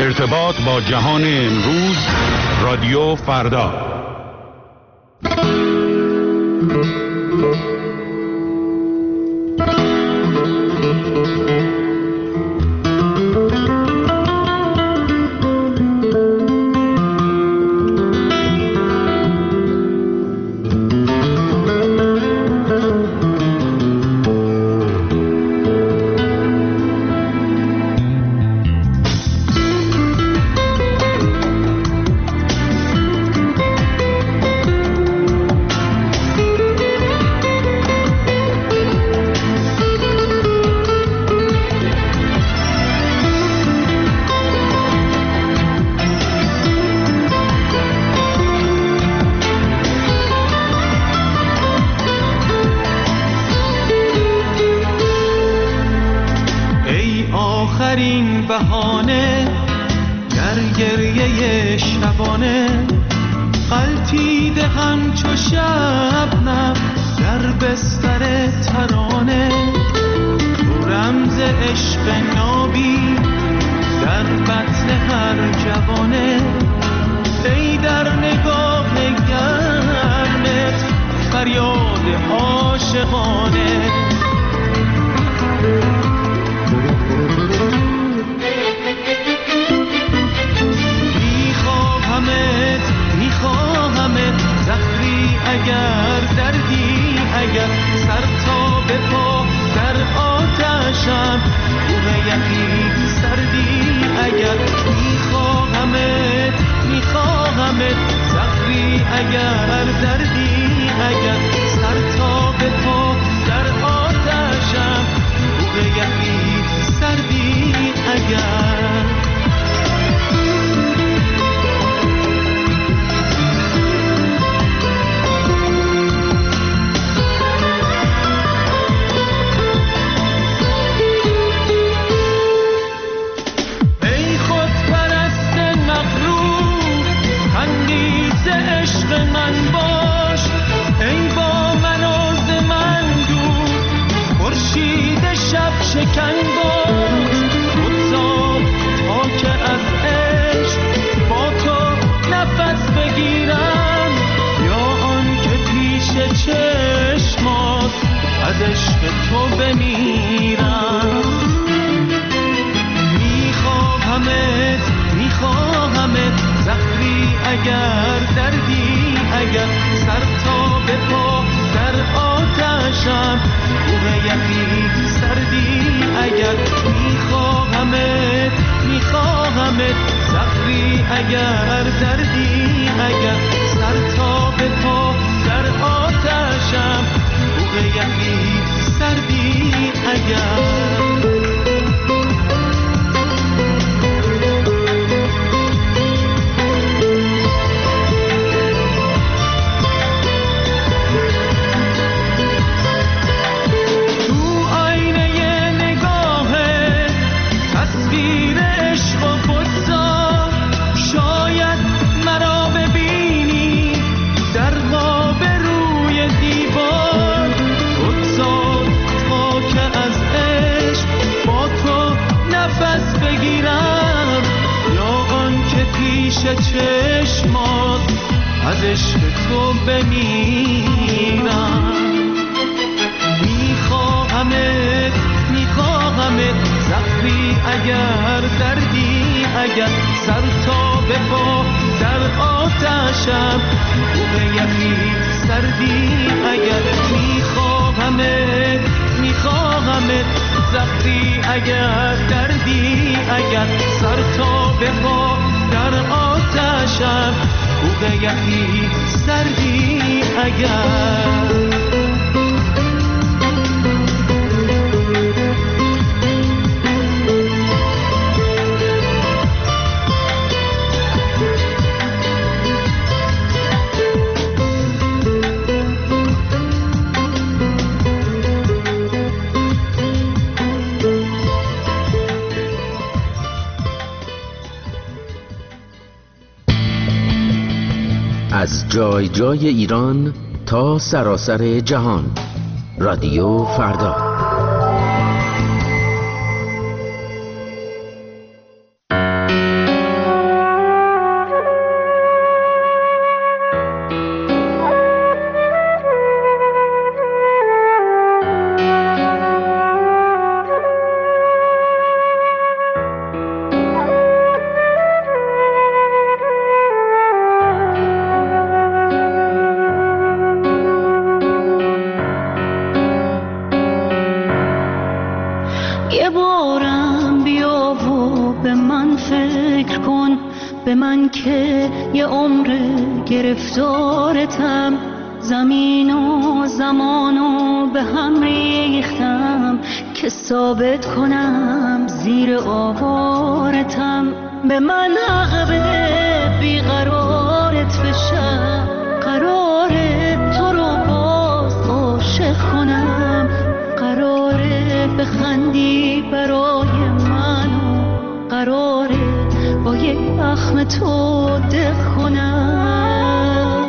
ارتباط با جهان امروز، رادیو فردا. آخرین بهانه در گریه شبانه، غلطیده همچو شبنم در بستر ترانه. تو رمز عشق نابی در بطن هر جوانه، ای در نگاه گرمت فریاد عاشقانه. میخواهمت زخمی اگر دردی اگر، سر تا به پا در آتشم بوم یخی سردی اگر. میخواهمت زخمی اگر دردی اگر، سر تا به پا در آتشم بوم یخی سردی اگر. شکن باز بگذار تا که از عشق با تو نفس بگیرم، یا آن که پیش چشمات از عشق تو بمیرم. میخواهمت زخمی اگر دردی اگر، سر تا به پا در آتشم بوم یخی سردی اگر. میخواهمت زخمی اگر دردی اگر، سر تا به پا در آتشم بوم یخی سردی اگر. چشمات از عشق تو بمیرم. میخواهمت زخمی اگر دردی اگر، سر تا به پا در آتشم بوم یخی سردی اگر. میخواهمت زخمی اگر دردی اگر، سر تا به پا در آتشم بوم یخی سردی اگر. از جای جای ایران تا سراسر جهان، رادیو فردا. به من فکر کن، به من که یه عمر گرفتارتم، زمین و زمانو به هم ریختم که ثابت کنم زیر آوارتم. به من حق بده بیقرارت بشم، قراره تو رو باز عاشق کنم، قراره بخندی برای من و قراره با یک اخم تو دق کنم.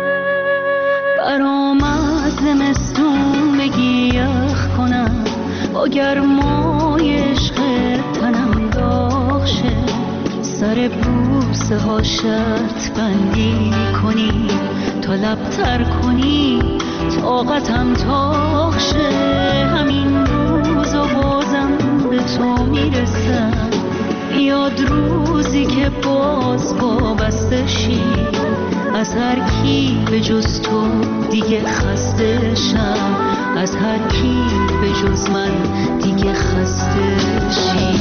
برام از زمستون بگی یخ کنم، با گرمای عشق تنم داغ شه، سر بوسه ها شرط بندی کنی، تا لبتر کنی طاقتم تاق شه. همین روز و بازم به تو میرسم، یاد روزی که باز وابسته شی، از هر کی به جز تو دیگه خسته شم، از هر کی به جز من دیگه خسته شی.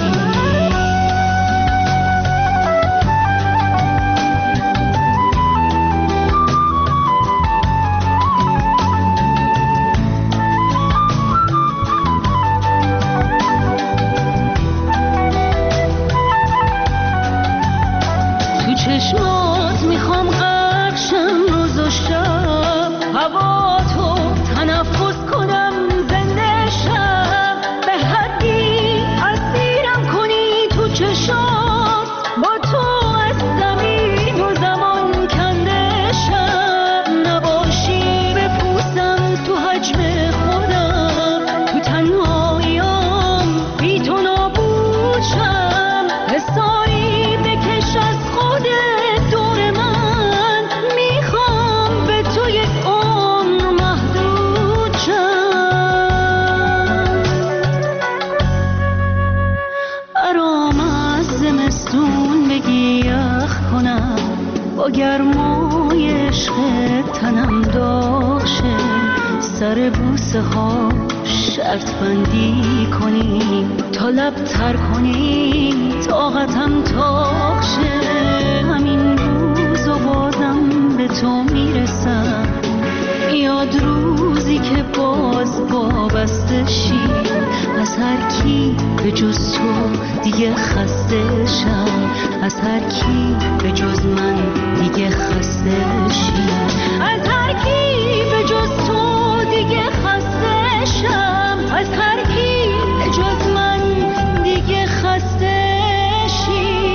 سر بوسه ها شرط بندی کنیم، تا لبتر کنیم طاقتم تاق شه. همین روز و بازم به تو میرسم، یاد روزی که باز وابسته شی، از هر کی به جز تو دیگه خسته شم، از هر کی به جز من دیگه خسته شی، از هر کی به جز تو دیگه خسته شم، از هر کی به جز من دیگه خسته شی.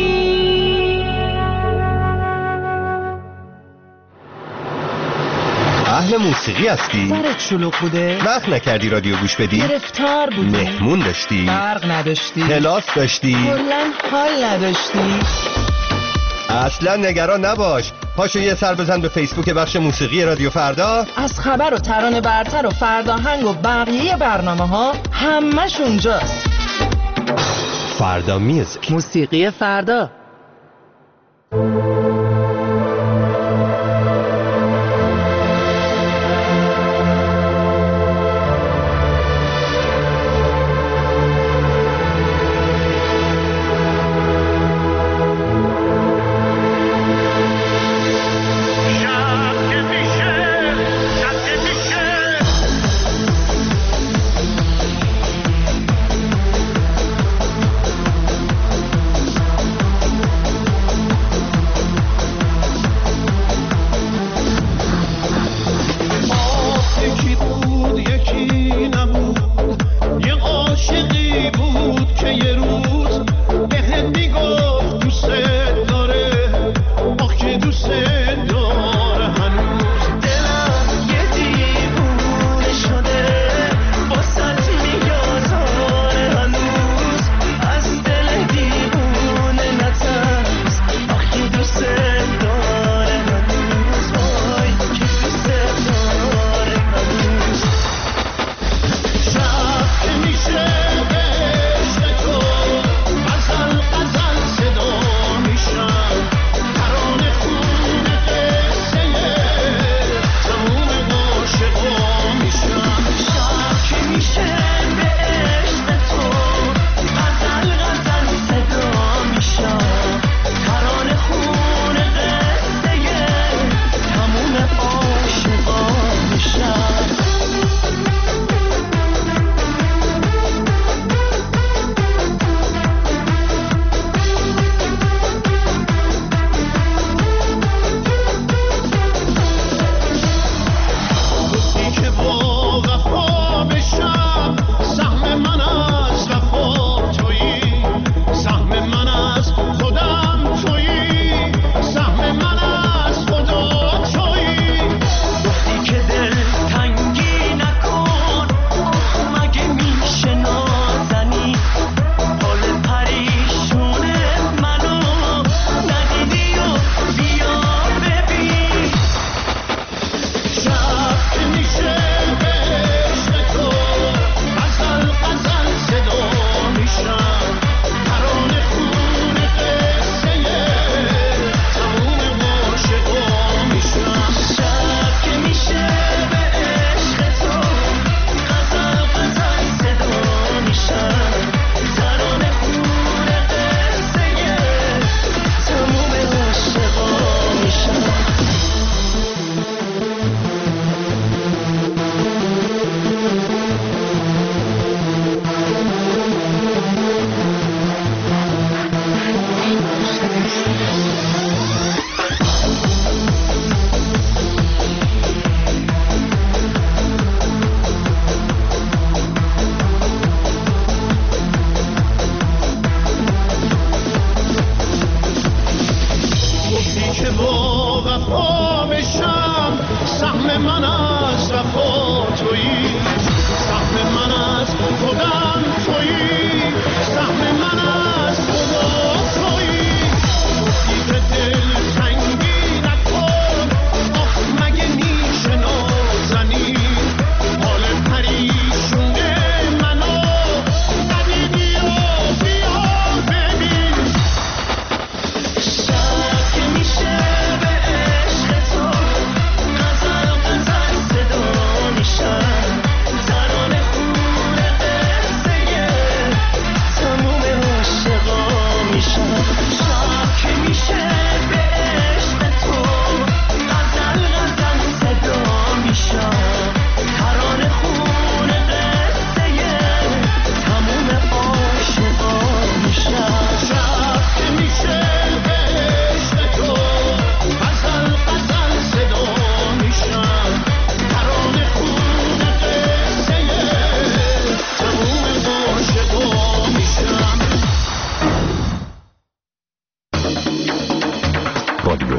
اهل موسیقی هستی؟ سرت شلوغ بوده؟ وقت نکردی رادیو گوش بدی؟ گرفتار بودی؟ مهمون داشتی؟ برق نداشتی؟ کلاس داشتی؟ کلاً حال نداشتی؟ اصلا نگران نباش، پاشو یه سر بزن به فیسبوک بخش موسیقی رادیو فردا. از خبر و ترانه برتر و فرداهنگ و بقیه برنامه ها همش اونجاست. فردا میوزیک، موسیقی فردا.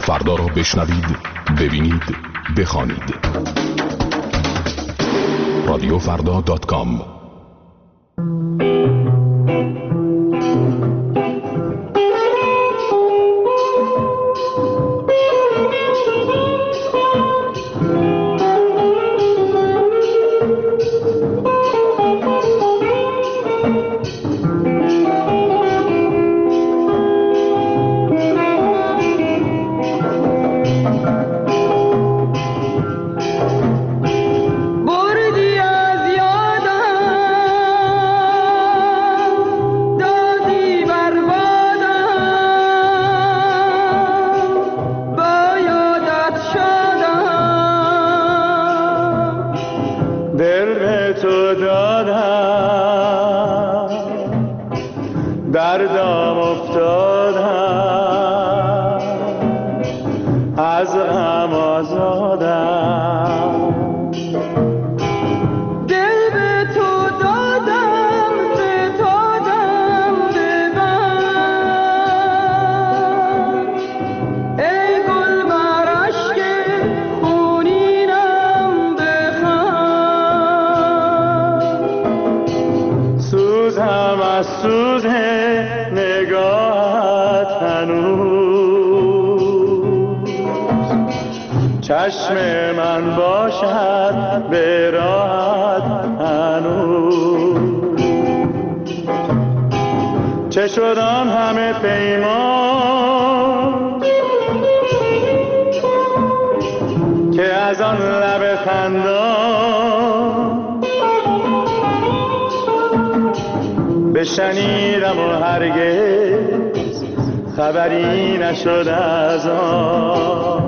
فردا را بشنوید، ببینید، بخوانید. رادیوفردا.com. چشم من باشد به راحت هنوز، چه شد آن همه پیمان که از آن لب خندان بشنیدم و هرگز خبری نشد از آن.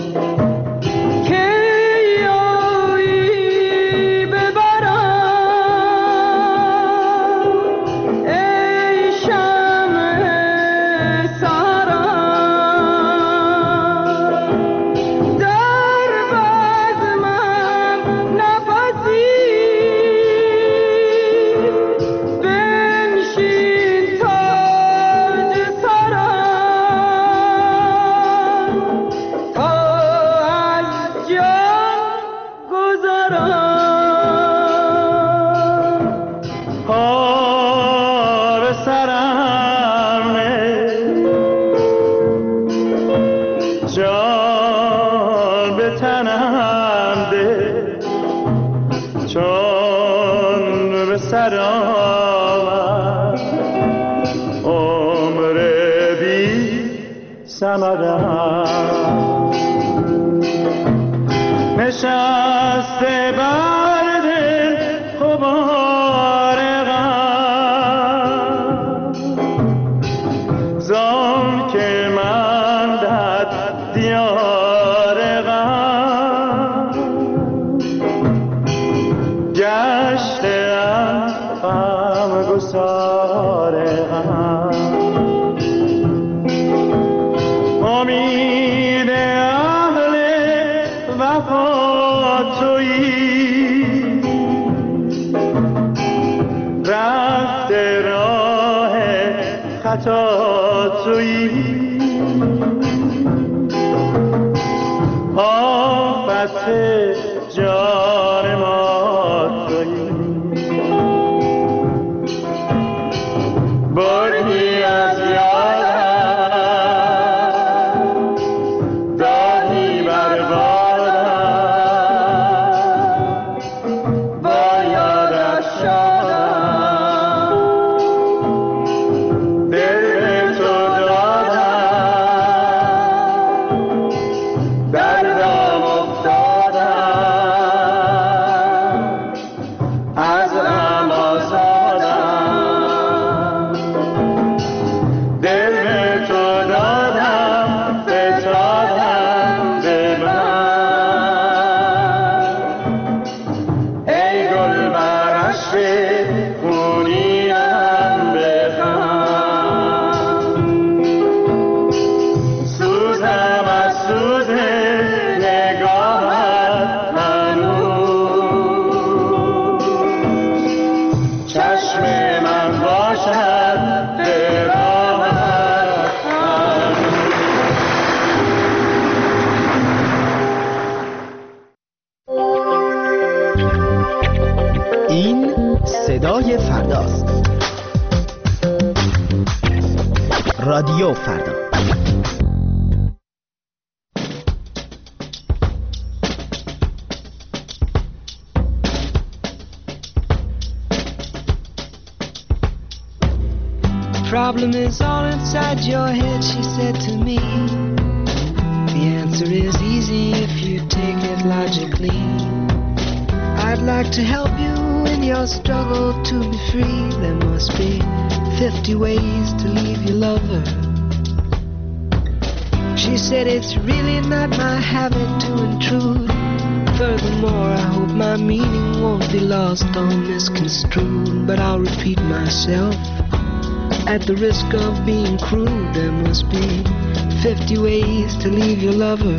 نشسته بر دل غبار غم، زان که من در دیار غم گشتم غمگسار غم. امید اهل وفا تویی، رفته راه خطا تویی، آفت جان ما تویی. بردی از رادیو فردا. Problem is all inside your head, she said to me. The answer is easy if you take it logically. I'd like to help you in your struggle to be free. There must be 50 ways to leave your lover. She said it's really not my habit to intrude. Furthermore, I hope my meaning won't be lost or misconstrued. But I'll repeat myself. At the risk of being crude, there must be 50 ways to leave your lover.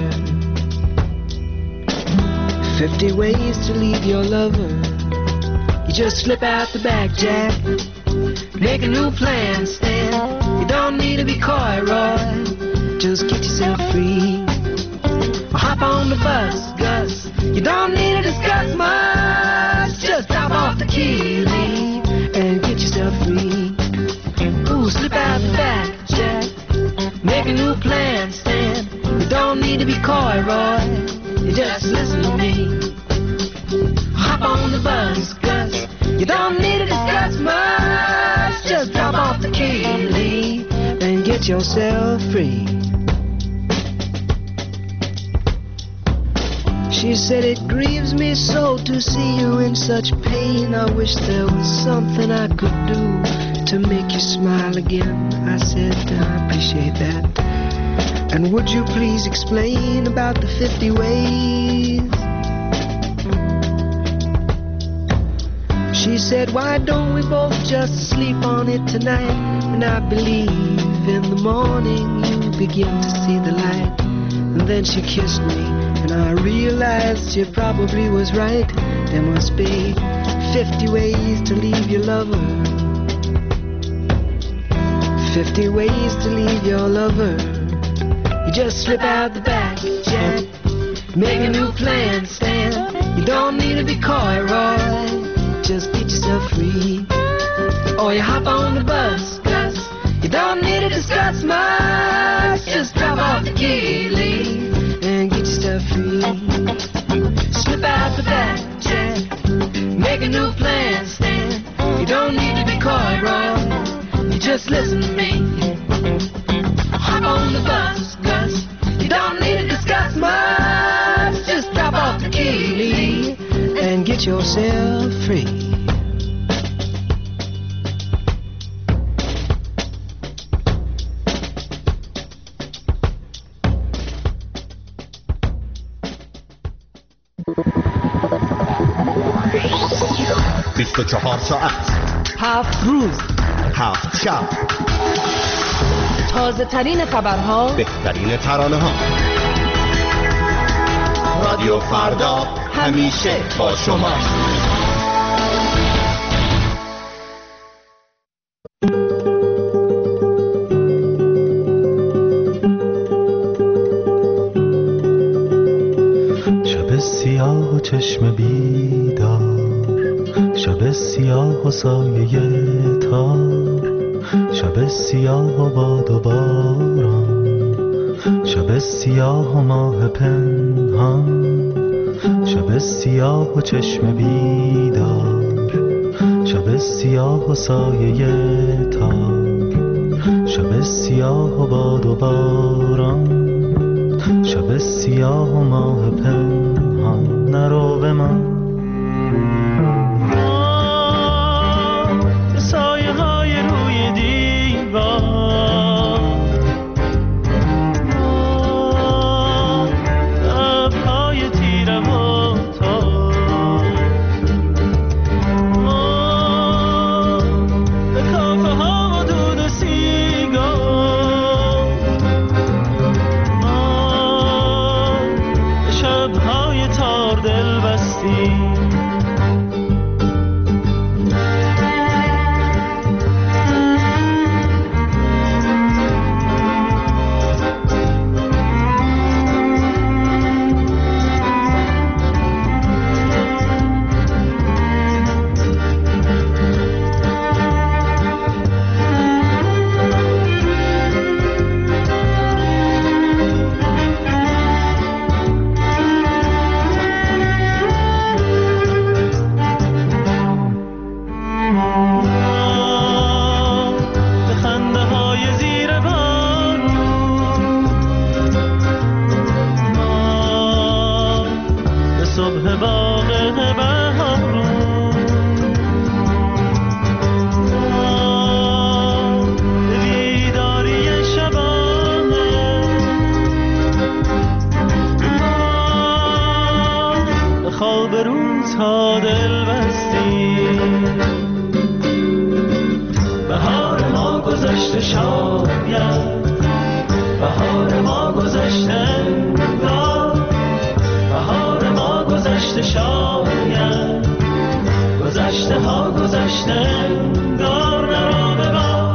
50 ways to leave your lover. You just slip out the back, Jack. Make a new plan, Stan. You don't need to be coy, Roy. Just get yourself free. Or hop on the bus, Gus. You don't need to discuss much. Just drop off the key, leave, and get yourself free. Ooh, slip out the back, Jack. Make a new plan, Stan. You don't need to be coy, Roy. You just listen to me. Hop on the bus, Gus. You don't need to discuss much. Just drop off the key, leave, and get yourself free. She said it grieves me so to see you in such pain. I wish there was something I could do to make you smile again. I said, I appreciate that. And would you please explain about the 50 ways? She said, why don't we both just sleep on it tonight? And I believe in the morning you begin to see the light. And then she kissed me, and I realized she probably was right. There must be 50 ways to leave your lover. 50 ways to leave your lover. You just slip out the back, Jack. Make a new plan, Stan. You don't need to be coy, Roy. Just get yourself free. Or you hop on the bus, Gus. You don't need to discuss much. Just drop off the key, leave, and get yourself free. Slip out the back, Jack. Make a new plan, Stan. You don't need to be coy, Roy. You just listen to me. Hop on the bus, Gus. You don't need to discuss much. Just drop off the key and get yourself free. ساعت 7 روز 7 شب تازه ترین خبرها، بهترین ترانه ها. رادیو فردا همیشه با شما. شب سیاه و چشم بیدار، شب سیاه و سایه تار، شب سیاه و باد و باران، شب سیاه و ماه پنهان، شب سیاه و چشم بیدار، شب سیاه و سایه تار، شب سیاه و باد و باران، شب سیاه و ماه پنهان. نرو به من سایه های روی دیوار، لبهای تیره و تار، به کافه ها و دود سیگار، به شبهای تار دل بستی. شاید بهار ما گذشته انگار، بهار ما گذشته شاید، گذشته ها گذشته انگار مرا ببار.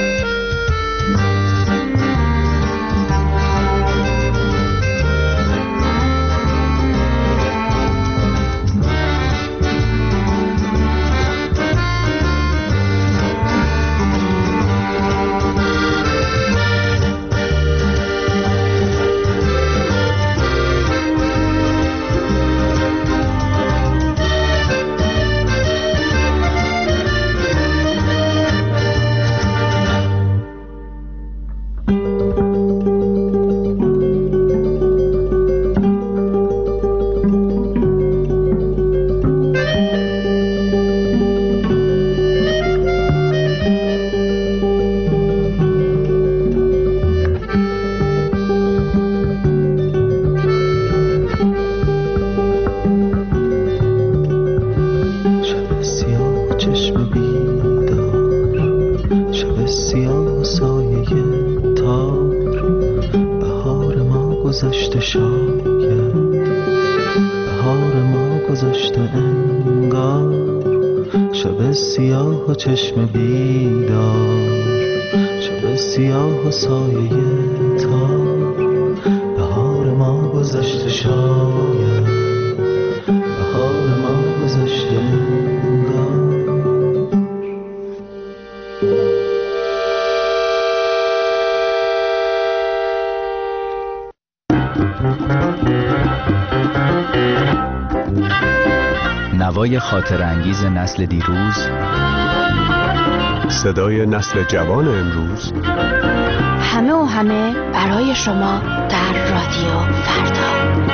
گذشته شاید بهار ما گذشته انگار، شب سیاه و چشم بیدار، شب سیاه و سایه تار، بهار ما گذشته شاید بهار ما گذشته انگار. نوای خاطر انگیز نسل دیروز، صدای نسل جوان امروز، همه و همه برای شما در رادیو فردا.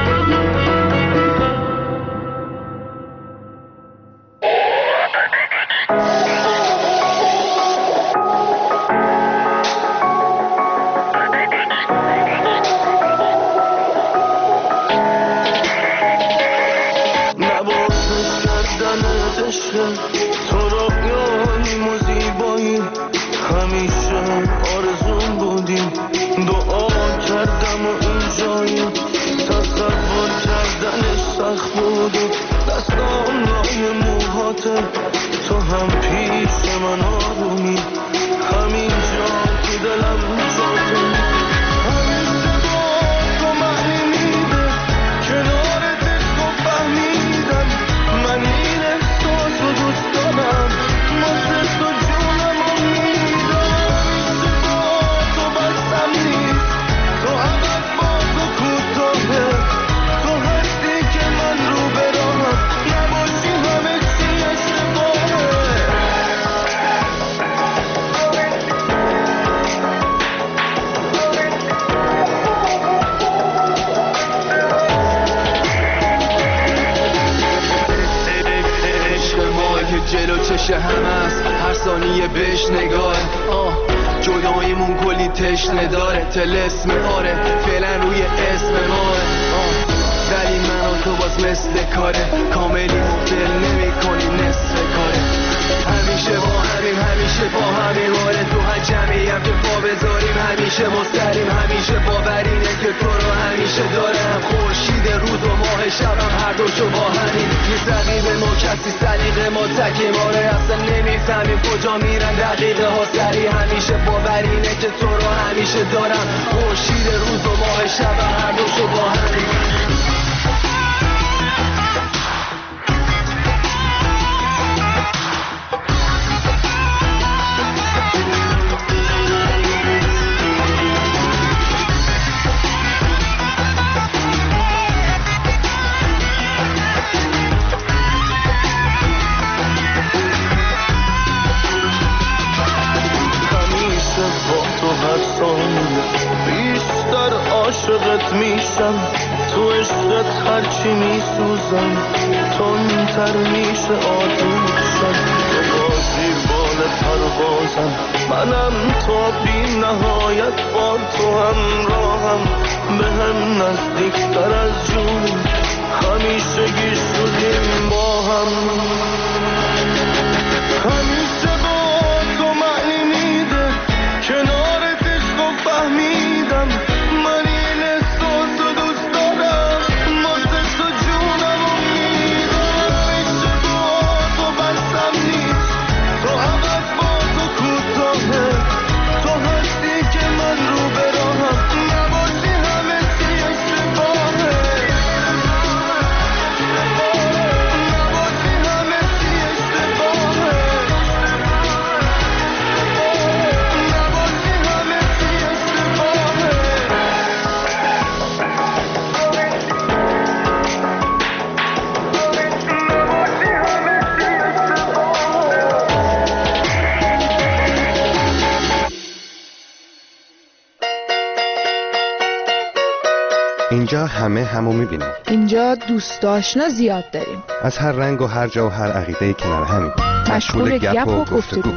تو رویاییم و زیباییم، همیشه آرزون بودیم، دعا کردم و اینجاییم، تصور کردنش سخت بود و دستام لای موهاته، تو هم پیش من آرومی، همینجا تو دلم جاته، همیشه با تو معنی میده، کنارت تو فهمیدم من این احساس رو دوست دارم، واسه تو جونم رو میدم، همیشه با تو بستم نیست، تو عقب با تو کوتاهه، تو هستی که من رو براهم، نباشی همه چی اشتباهه. جلو چش همه است، هر ثانیه بهش نگاه، جداییمون کلی تشنه داره، طلسم آره فعلا روی اسم ماه، ولی من و تو باز مثل کاره، کاملی مبدل نمی کنی نصف کاره، همیشه با همین همیشه با همین آره، تو هر جمعیم که پا بذاریم همیشه مستریم، همیشه باورینه که تو رو همیشه دارم، خورشید روز و ماه شبم هر دوشو با همین، نیست رقیب ما کسی سلیقه ما تکیم آره، اصلا نمیفهمیم کجا میرن دقیقه ها سری، همیشه باورینه که تو رو همیشه دارم، خورشید روز و ماه شبم هر دوشو با همین. بیشتر عاشقت میشم، تو عشقت هرچی میسوزم، تندتر میشه آتوشم، تو بازی بال پروازم، منم تا بی نهایت با تو همراهم، به هم نزدیکتر از جون همیشه گیش شدیم با هم، همیشه با تو معنی میده کنار اینجا همه همو میبینیم. اینجا دوست آشنا زیاد داریم. از هر رنگ و هر جا و هر عقیده کنار همیم. مشغول گپ و گفتگو.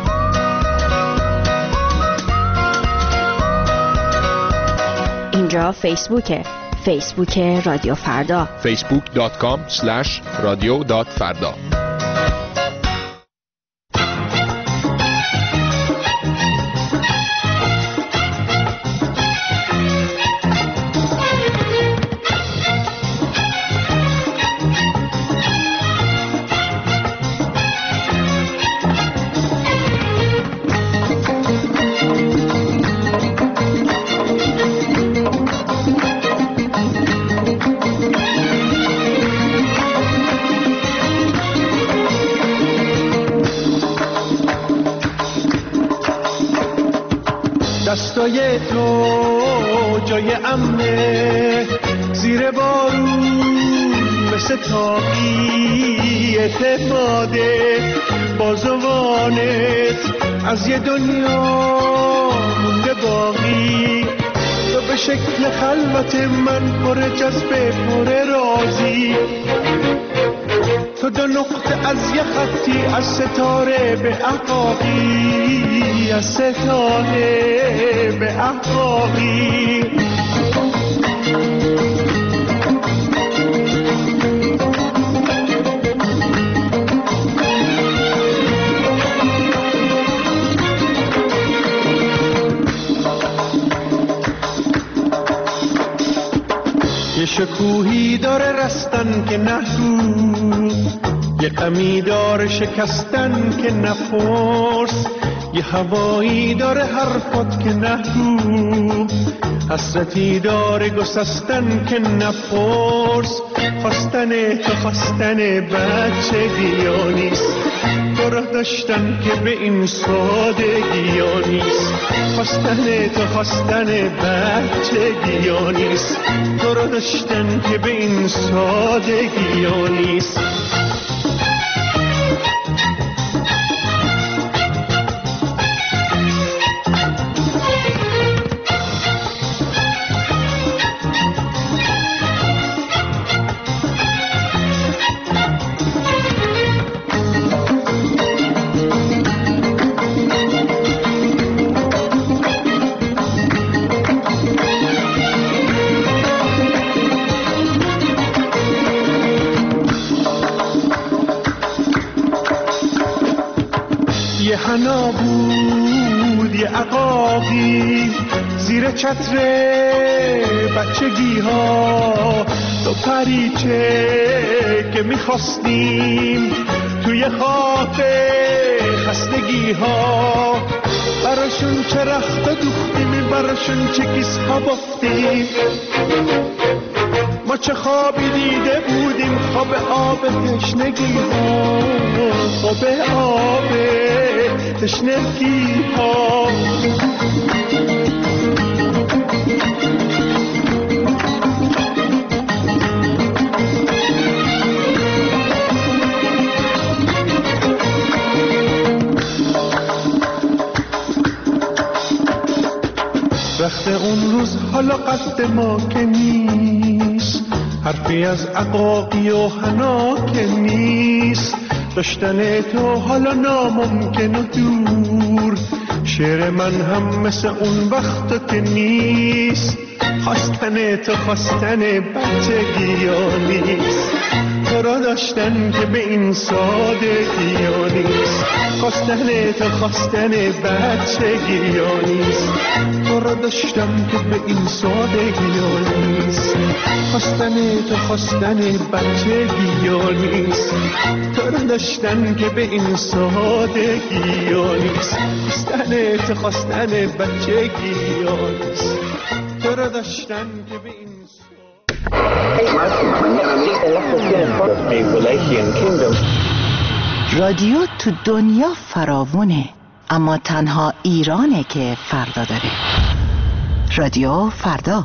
اینجا فیسبوکه. فیسبوک رادیو فردا. facebook.com/radio.farda. دستای تو جای امنه زیر بارون مثل تاقی اعتماده بازوانت از یه دنیا مونده باقی تو به شکل خلوت من پر جذبه پر رازی تو دو نقطه از یه خطی از ستاره به احقاقی از ستاره به احقاقی یه شکوهی داره رستن که نهو یه غمی داره شکستن که نفرس یه هوایی داره حرفات که نهو حسرتی داره گسستن که نفرس خواستن تو خواستن بچگی ها نیست تو را داشتن که به این سادگی ها نیست خواستن تو خواستن بچگی ها نیست تو را داشتن که به این سادگی ها نیست حنا بود یه عقاقی زیر چتر بچگی ها تو پریچه که میخواستیم توی خواب خستگی ها براشون چه رخت دوختیم براشون چه کیس ها بافتیم ما چه خوابی دیده بودیم خواب آب تشنگی ها خواب آب تشنگی ها وقت اون روز حالا قصد ما که نیست حرفی از عقاقی و حنا که نیست داشتن تو حالا ناممکن و دور شعر من هم مثل اون وقت که نیست خواستن تو خواستن بچگی ها نیست تو را داشتن که به این سادگی ها نیست خواستن تو خواستن بچگی ها نیست تو را داشتم که به این سادگی ها نیست خواستن تو خواستن بچگی ها نیست تو را داشتن که به این سادگی ها نیست خواستن تو خواستن بچگی ها نیست تو را داشتن که به این رادیو تو دنیا فراوونه اما تنها ایرانه که فردا داره. رادیو فردا.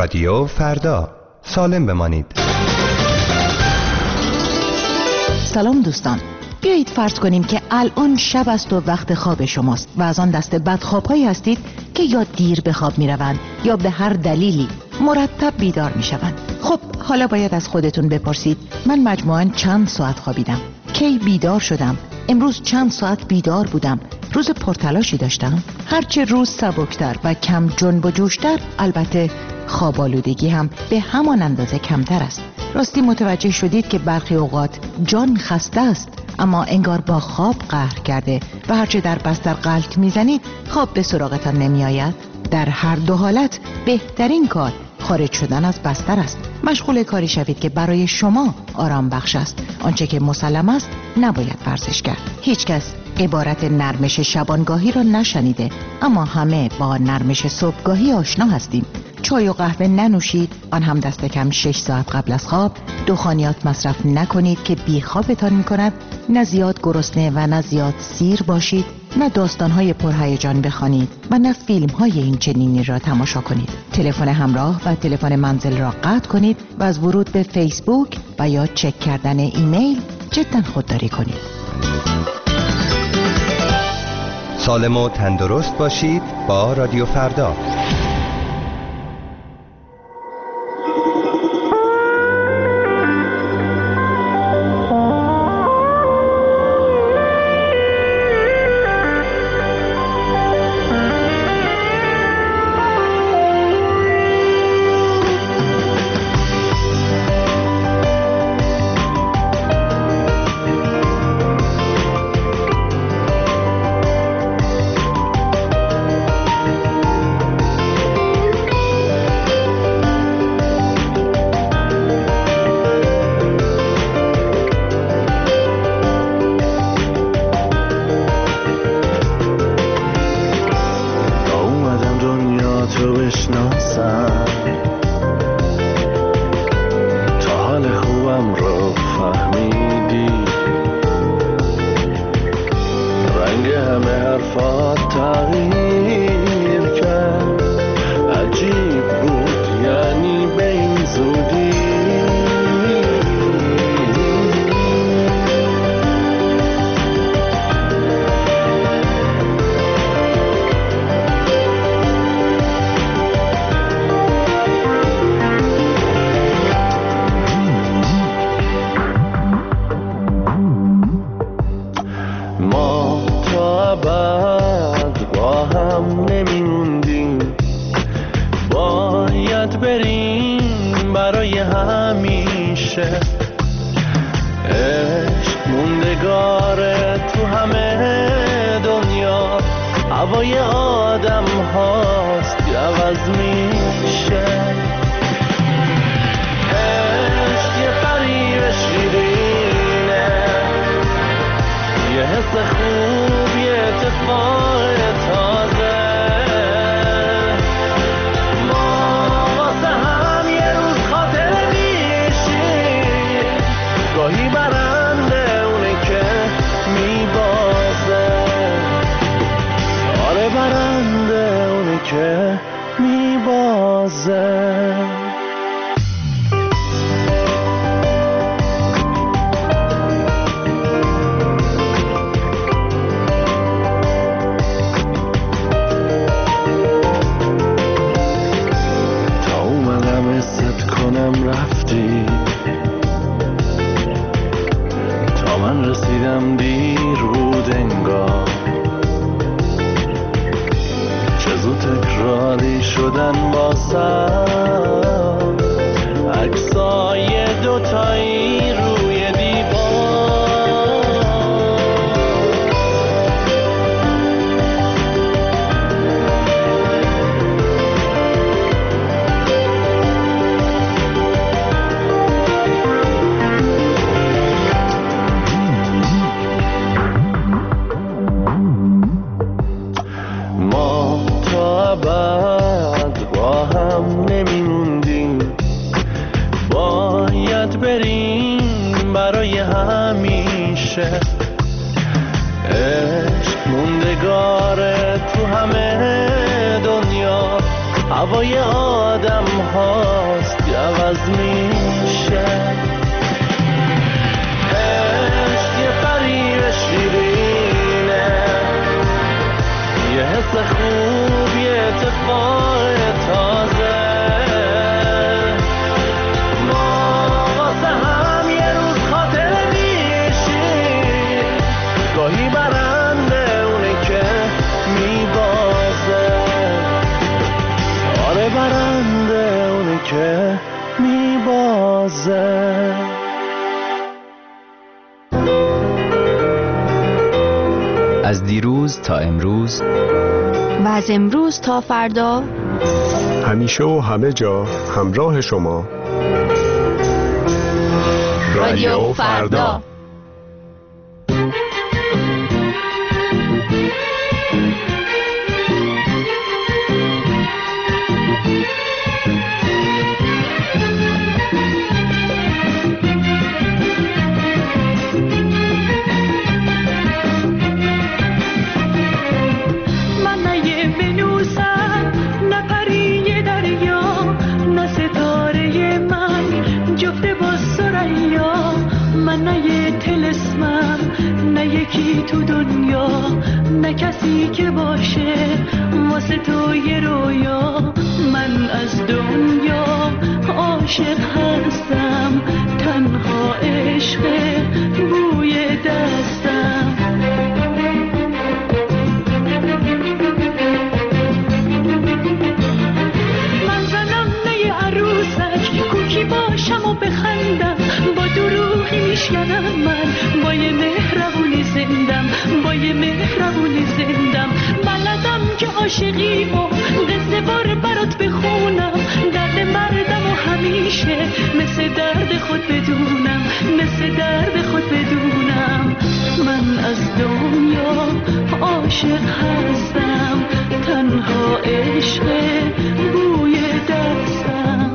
رادیو فردا، سالم بمانید. سلام دوستان، بیایید فرض کنیم که الان شب است و وقت خواب شماست و از آن دسته بدخواب‌هایی هستید که یا دیر به خواب می‌روند یا به هر دلیلی مرتب بیدار می‌شوند. خب حالا باید از خودتون بپرسید من مجموعاً چند ساعت خوابیدم؟ کی بیدار شدم؟ امروز چند ساعت بیدار بودم؟ روز پرتلاشی داشتم؟ هرچه روز سبکتر و کم جنب و جوشتر، البته خواب آلودگی هم به همان اندازه کمتر است. راستی متوجه شدید که برخی اوقات جان خسته است اما انگار با خواب قهر کرده و هرچه در بستر غلط میزنید خواب به سراغتان نمی آید؟ در هر دو حالت بهترین کار خارج شدن از بستر است. مشغول کاری شوید که برای شما آرام بخش است. آنچه که مسلم است نباید ورزش کرد. هیچ کس عبارت نرمش شبانگاهی را نشنیده، اما همه با نرمش صبحگاهی آشنا هستیم. چای و قهوه ننوشید، آن هم دست کم 6 ساعت قبل از خواب. دخانیات مصرف نکنید که بیخوابتان می‌کند. نه زیاد گرسنه و نه زیاد سیر باشید. نه داستان‌های پرهیجان بخوانید و نه فیلم‌های این چنینی را تماشا کنید. تلفن همراه و تلفن منزل را قطع کنید و از ورود به فیسبوک و یا چک کردن ایمیل جداً خودداری کنید. سالم و تندرست باشید با رادیو فردا. هوای آدم هاست که عوض میشه. عشق یه فریب شیرینه، یه حس خوب، یه اتفاق تازه. ما واسه هم یه روز خاطر میشیم، گاهی برنده اونه که میبازه. آره برنده اونه که میبازه. از دیروز تا امروز و از امروز تا فردا، همیشه و همه جا همراه شما. رادیو فردا. تو دنیا نه کسی که باشه واسه تو یه رویا. من از دنیا عاشق هستم، تنها عشق بوی دستم. من زنم نه عروسک، کوکی باشم و بخندم، با دروغی میشکنم من، با یه مهربونی زندم، با یه مهربونی زندم. بلدم که عاشقی و قصه بار برات بخونم، درد مردم و همیشه مثل درد خود بدونم، مثل درد خود بدونم. من از دنیا عاشق هستم، تنها عشق بوی دستم.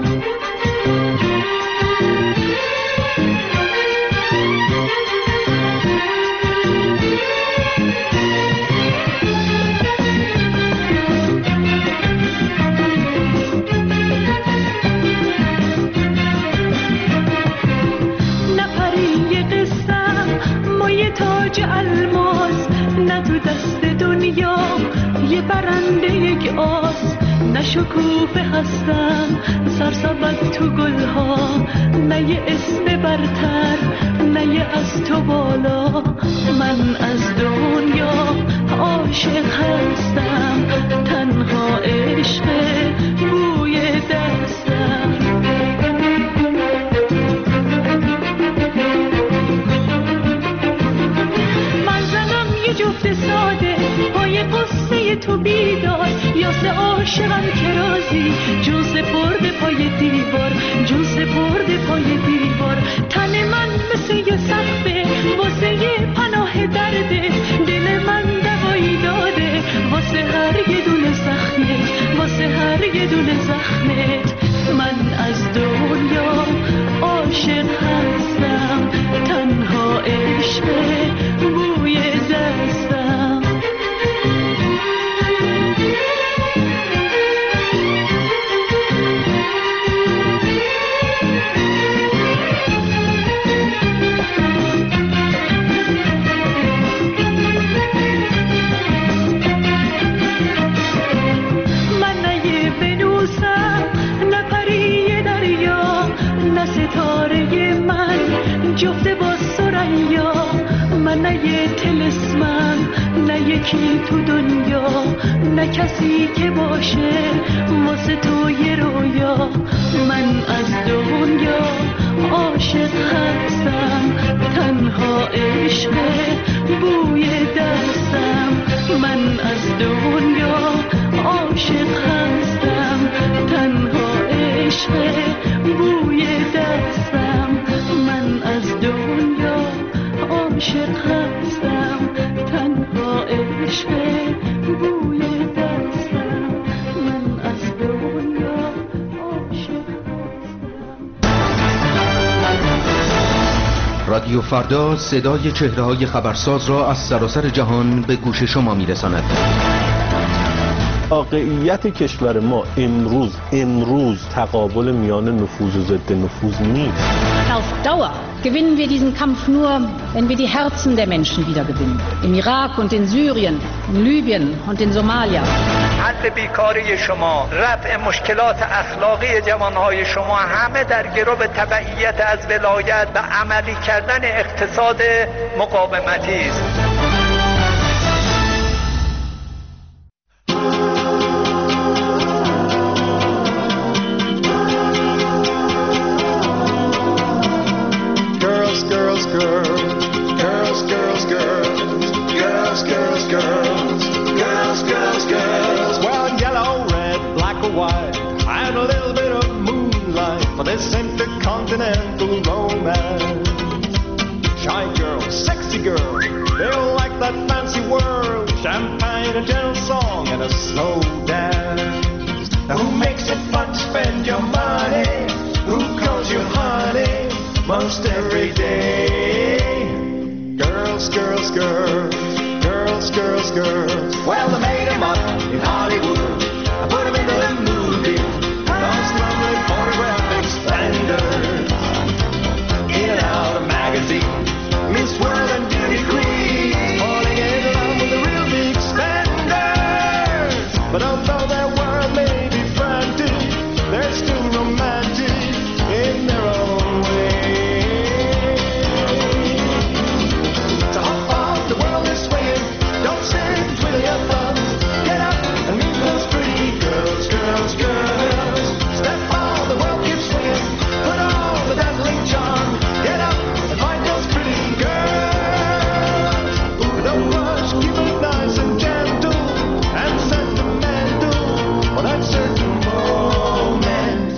تاج الماس نه تو دست دنیا، یه برنده یک آس. نه شکوفه هستم سرسبد تو گلها، نه یه اسم برتر، نه یه از تو بالا. من از دنیا عاشق هستم، تنها عشق بوی دستم. جفت ساده پای قصه تو بیدار، یاسه عاشقم که رازی جون سپرده پای دیوار، جون سپرده پای دیوار. تن من مثل یه سقفه واسه یه پناه درده، دل من دوایی داده واسه هر یه دونه زخمت، واسه هر یه دونه زخمت. من از دنیا عاشق هستم، تنها عشق بوی دستم. من نه یه بنوسم، نه پری دریا، نه ستاره من جفت با سریا. من نه یه طلسمم، نه یکی تو دنیا، نه کسی که باشه واسه تو یه رویا. من از دنیا عاشق هستم، تنها عشق بوی دستم. من از دنیا عاشق هستم، تنها عشق بوی دستم. من از دنیا عاشق هستم، تنها عشق بوی دستم. من از دنیا عاشق هستم. رادیو فردا صدای چهره‌های خبرساز را از سراسر جهان به گوش شما می‌رساند. واقعیت کشور ما امروز تقابل میان نفوذ و ضد نفوذ نیست. Auf Dauer gewinnen wir diesen Kampf nur, wenn wir die Herzen der Menschen wiedergewinnen. Im Irak und in Syrien, in Libyen und in Somalia. حل بیکاری شما، رفع مشکلات اخلاقی جوانهای شما همه در گرو تبعیت از ولایت و عملی کردن اقتصاد مقاومتی است. Intercontinental romance. Shy girls, sexy girls, they all like that fancy world. Champagne, a gentle song, and a slow dance. Now who makes it fun to spend your money? Who calls you honey most every day? Girls, girls, girls, girls, girls, girls. Well, they made them up in Hollywood. I put them into the movie. Those lovely photographic splendors. In and out of magazines, Miss World and Beauty Queen, falling in love with the real big spenders. But although their world may be frantic, they're still romantic in their own way. So hop off, the world is swinging. Don't sit, twiddle your thumbs. Get up and meet those pretty girls, girls, girls. Step on, the world keeps swinging. Put on the dazzling charm. Get up and find those pretty girls. Ooh, don't rush, keep it nice and gentle and sentimental for that certain moment.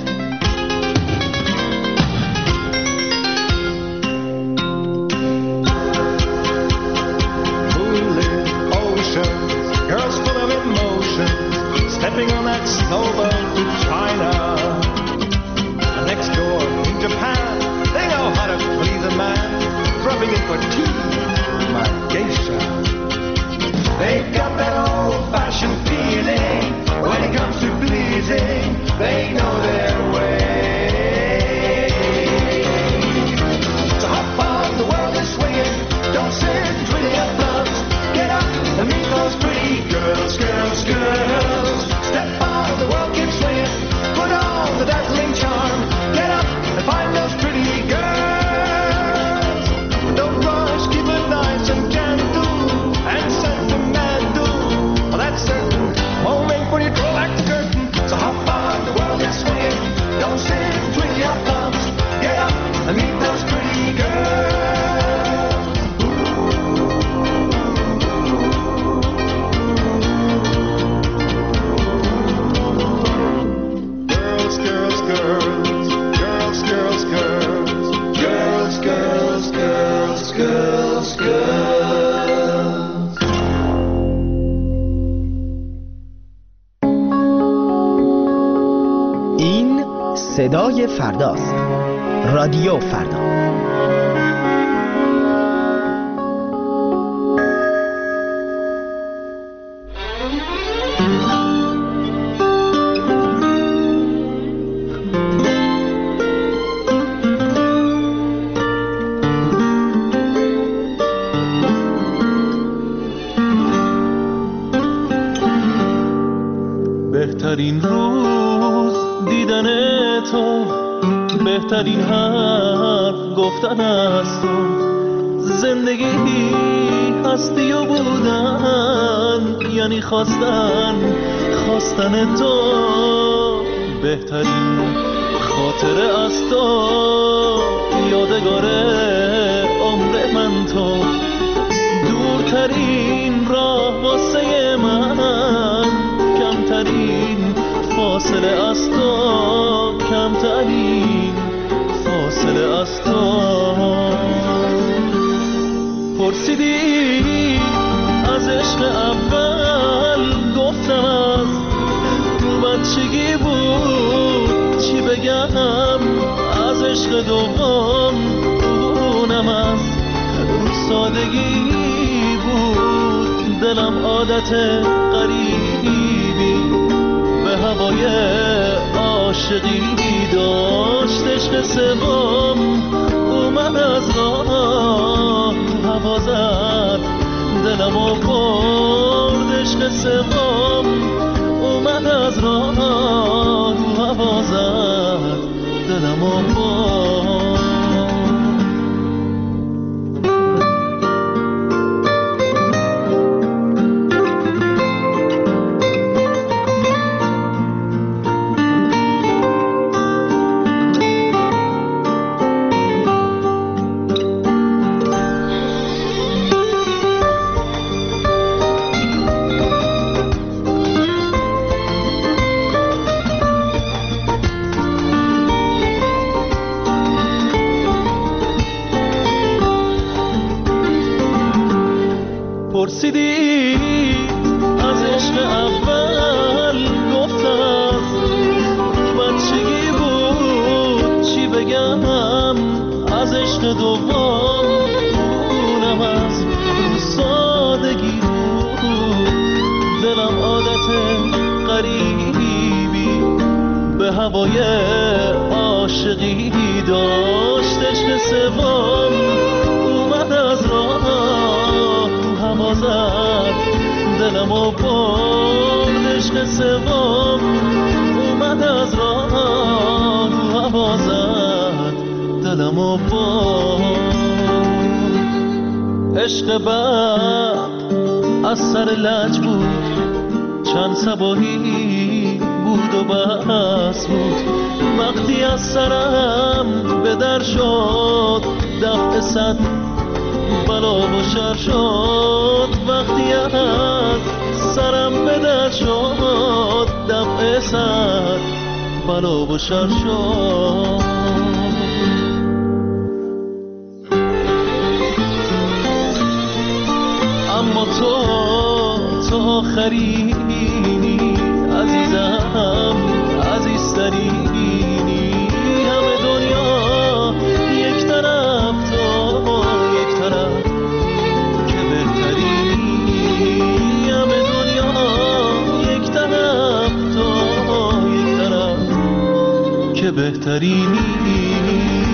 Moonlit oceans, girls full of emotion, stepping on that snowboat to China. And next door in Japan, they know how to please a man, rubbing in for tea, my geisha. They've got that old-fashioned feeling. When it comes to pleasing, they know their way. So hop on, the world is swinging. Don't sit, twiddle your thumbs. Get up and meet those pretty girls, girls, girls. Step on, the world keeps swinging. Put on the dazzling charm. Get up and find those pretty girls. Don't rush, keep it nice and gentle and sentimental. Well, that's certain. Moment when you draw back the curtain. So hop on, the world is swinging. Don't sit, twiddle your thumbs. Get up and meet those pretty girls. Girls, girls, girls, girls, girls, girls, girls, girls, girls, girls, girls. این صدای فرداست. رادیو فردا. بهترین روز دیدن تو، بهترین حرف گفتن از تو، زندگی هستی و بودن یعنی خواستن تو، بهترین خاطره از تو، یادگار عمر من تو، دورترین راه واسه من، کمترین فاصله از تو، کمترین فاصله از تو. پرسیدی از عشق اول، گفتم از بچگی بود، چی بگم از عشق دوم، اونم از سادگی بود، دلم عادت غریبی هوای عاشقی داشت. عشق سوم اومد از راه هوا زد دلمو برد. عشق سوم اومد از راه هوا زد دلمو برد. پرسیدی از عشق اول، گفتم بچگی بود چی بگم. از عشق دوم اونم از سادگی بود. دلم عادت غریبی به هوای عاشقی داشت. عشق سوم اومد از راه هوا زد دلمو برد. عشق سوم اومد از راه هوا زد دلمو برد. عشق بعد از سر لج بود، چند صباحی بود و بس بود. وقتی از سرم به در شد دفع صد بلا و شر شد. وقتی از سرم به در شد دفع صد بلا و شر شد. اما تو آخرینی عزیزم، عزیزترینی. همه دنیا یک طرف، تو یک طرف که بهترینی. همه دنیا یک طرف، تو یک طرف که بهترینی.